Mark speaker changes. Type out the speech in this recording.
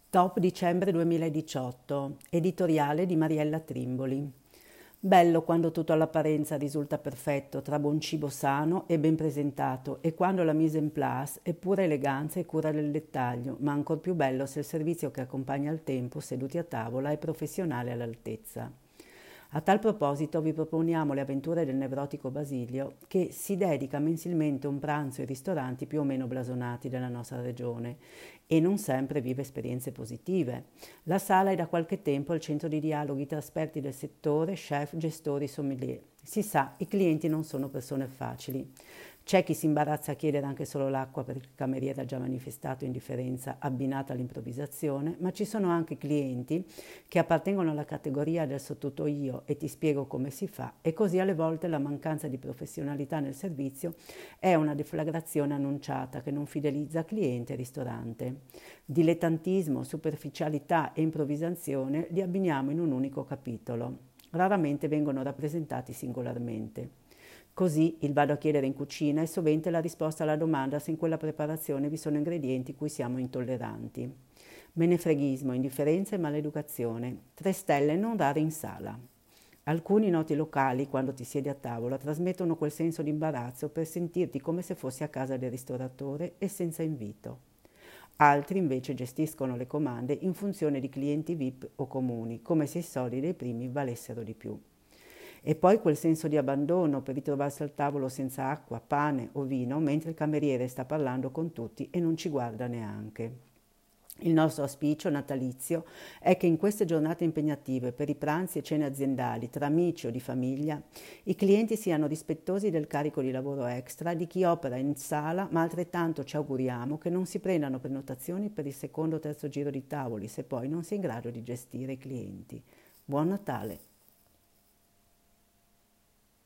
Speaker 1: Top dicembre 2018, editoriale di Mariella Trimboli. Bello quando tutto all'apparenza risulta perfetto, tra buon cibo sano e ben presentato, e quando la mise en place è pura eleganza e cura del dettaglio, ma ancor più bello se il servizio che accompagna il tempo, seduti a tavola, è professionale all'altezza. A tal proposito vi proponiamo le avventure del nevrotico Basilio, che si dedica mensilmente a un pranzo ai ristoranti più o meno blasonati della nostra regione e non sempre vive esperienze positive. La sala è da qualche tempo al centro di dialoghi tra esperti del settore, chef, gestori, sommelier. Si sa, i clienti non sono persone facili. C'è chi si imbarazza a chiedere anche solo l'acqua perché il cameriere ha già manifestato indifferenza abbinata all'improvvisazione, ma ci sono anche clienti che appartengono alla categoria del so tutto io e ti spiego come si fa, e così alle volte la mancanza di professionalità nel servizio è una deflagrazione annunciata che non fidelizza cliente e ristorante. Dilettantismo, superficialità e improvvisazione li abbiniamo in un unico capitolo. Raramente vengono rappresentati singolarmente. Così il vado a chiedere in cucina è sovente la risposta alla domanda se in quella preparazione vi sono ingredienti cui siamo intolleranti. Menefreghismo, indifferenza e maleducazione. 3 stelle non rare in sala. Alcuni noti locali, quando ti siedi a tavola, trasmettono quel senso di imbarazzo per sentirti come se fossi a casa del ristoratore e senza invito. Altri invece gestiscono le comande in funzione di clienti VIP o comuni, come se i soldi dei primi valessero di più. E poi quel senso di abbandono per ritrovarsi al tavolo senza acqua, pane o vino, mentre il cameriere sta parlando con tutti e non ci guarda neanche. Il nostro auspicio natalizio è che in queste giornate impegnative per i pranzi e cene aziendali, tra amici o di famiglia, i clienti siano rispettosi del carico di lavoro extra di chi opera in sala, ma altrettanto ci auguriamo che non si prendano prenotazioni per il secondo o terzo giro di tavoli, se poi non si è in grado di gestire i clienti. Buon Natale!